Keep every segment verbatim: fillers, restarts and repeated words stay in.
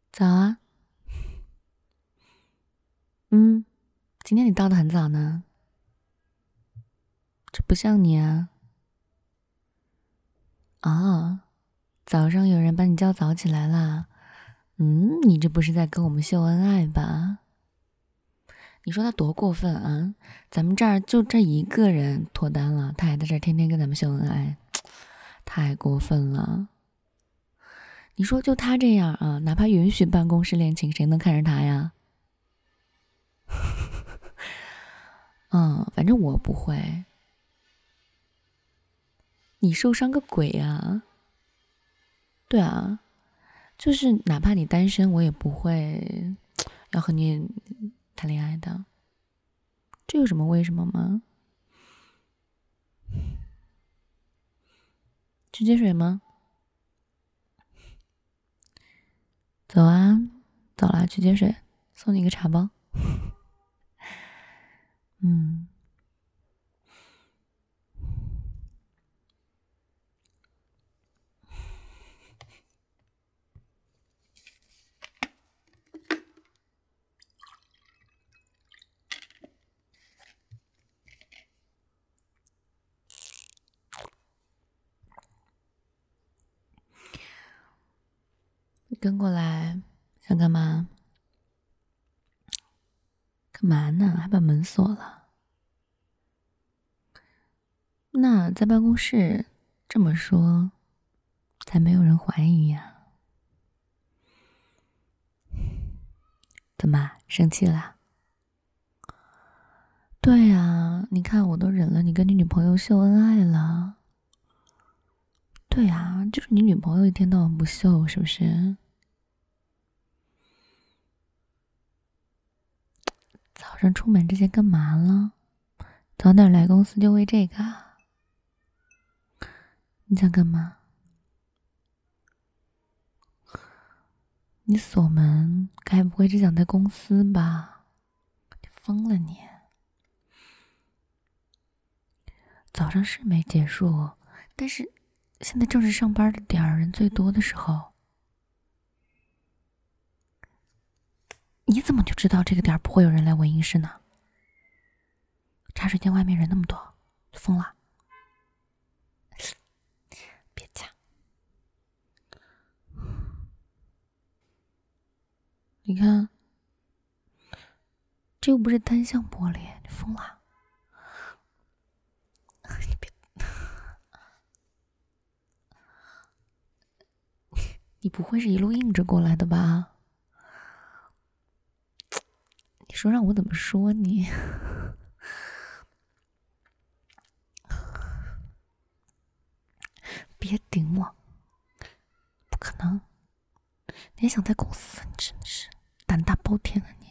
早啊。嗯，今天你到的很早呢，这不像你啊。啊，早上有人把你叫早起来啦？嗯，你这不是在跟我们秀恩爱吧？你说他多过分啊！咱们这儿就这一个人脱单了，他还在这儿天天跟咱们秀恩爱，太过分了。你说就他这样啊，哪怕允许办公室恋情，谁能看上他呀？嗯，反正我不会。你受伤个鬼啊！对啊，就是哪怕你单身，我也不会要和你谈恋爱的。这有什么为什么吗？去接水吗？走啊，走啦，去接水，送你一个茶包。嗯，你跟过来想干嘛？干嘛呢？还把门锁了？那在办公室这么说，才没有人怀疑呀、怎么生气啦？对呀，你看我都忍了，你跟你女朋友秀恩爱了。对呀，就是你女朋友一天到晚不秀，是不是？早上出门之前干嘛了？早点来公司就为这个啊？你想干嘛？你锁门，该不会只想在公司吧？你疯了你！早上是没结束，但是现在正是上班的点儿，人最多的时候。你怎么就知道这个点儿不会有人来闻音室呢？茶水间外面人那么多，疯了！别夹。你看，这又不是单向玻璃，你疯了！你别，你不会是一路硬着过来的吧？你说让我怎么说你？别顶我！不可能！你还想在公司？你真是胆大包天啊你！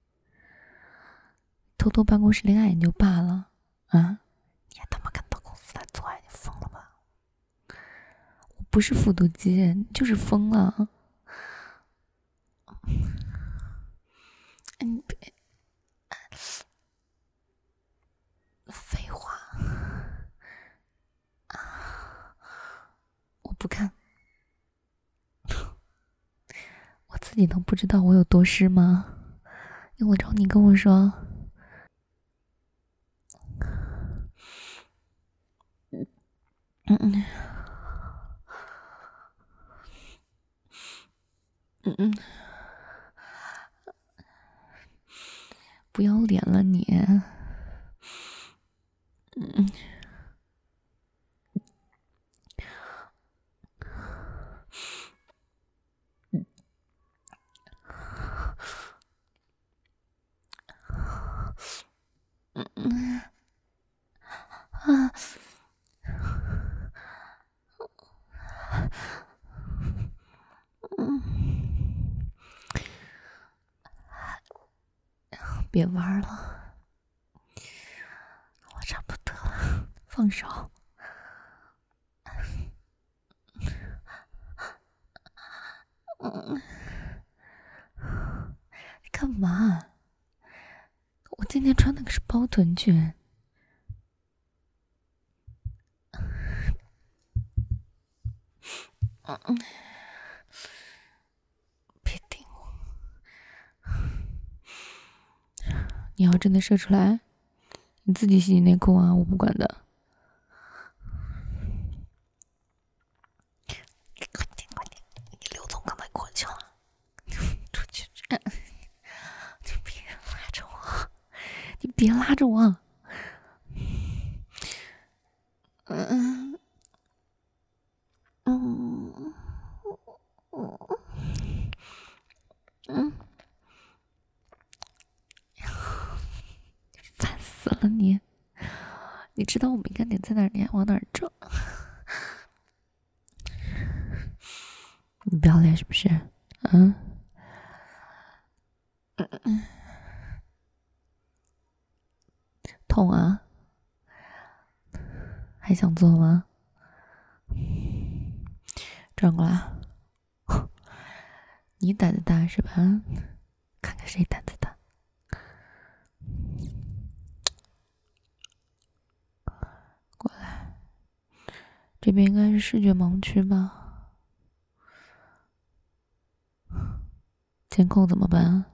偷偷办公室恋爱也就罢了啊！你还他妈敢到公司来做爱？你疯了吧？我不是复读机，就是疯了。你别废话！我不看，我自己都不知道我有多湿吗？用得着你跟我说？嗯嗯嗯嗯，不要脸了你！嗯嗯嗯嗯啊！嗯，别玩了，我差不多了，放手。嗯，干嘛？我今天穿的可是包臀裙。嗯嗯，别顶你要真的射出来，你自己洗内裤啊，我不管的。快点快点，你刘总刚才过去了，出去！你别拉着我，你别拉着我。嗯嗯嗯嗯，烦死了你！你知道我敏感点在哪儿，你还往哪儿撞？你不要脸是不是？嗯嗯嗯，痛啊？还想做吗？转过来。你胆子大是吧？看看谁胆子大。过来，这边应该是视觉盲区吧？监控怎么办？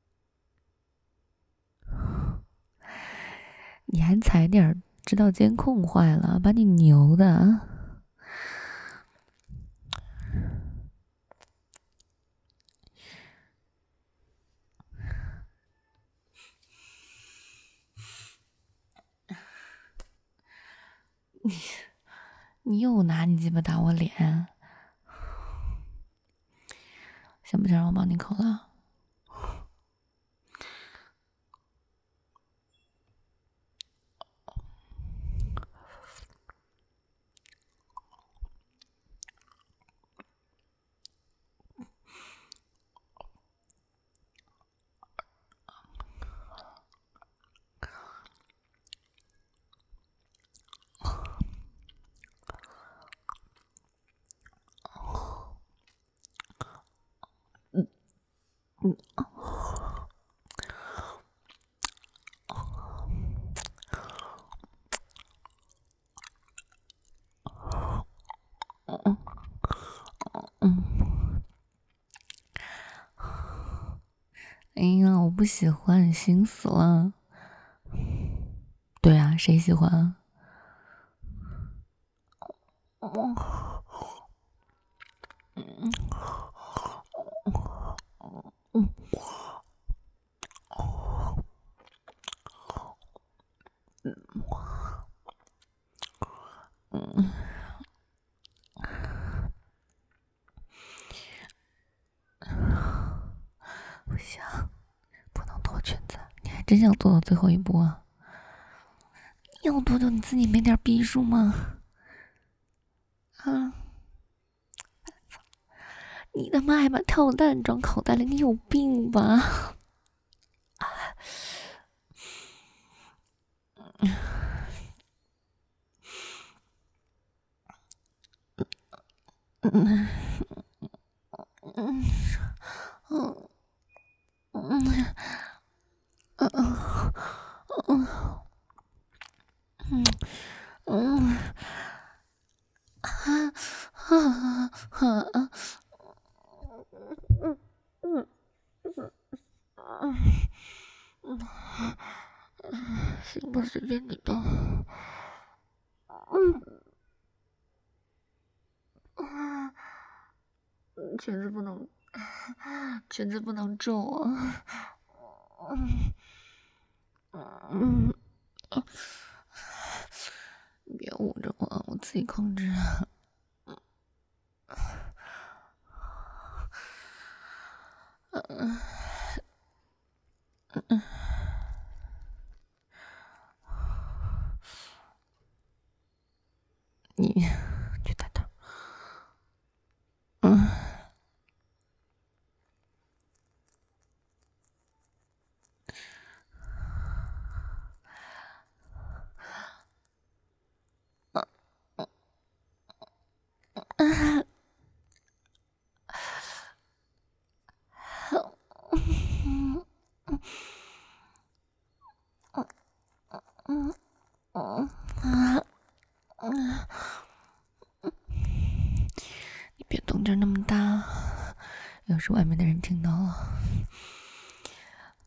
你还踩点知道监控坏了，把你牛的！你你又拿你鸡巴打我脸，想不想让我帮你口了？嗯嗯。嗯嗯，哎呀，我不喜欢，心死了。对啊，谁喜欢啊？嗯嗯嗯嗯，不行，不能脱裙子。你还真想做到最后一步啊？要脱就你自己没点逼数吗？啊！你他妈还把跳蛋装口袋里，你有病吧？嗯嗯嗯嗯嗯嗯嗯嗯啊啊啊啊！嗯嗯嗯嗯，行吧，随便你吧。嗯啊，裙子不能，裙子不能皱啊。嗯嗯，别捂着我，我自己控制。嗯嗯，你去打他。嗯嗯嗯嗯嗯嗯嗯，你别动静那么大，要是外面的人听到了。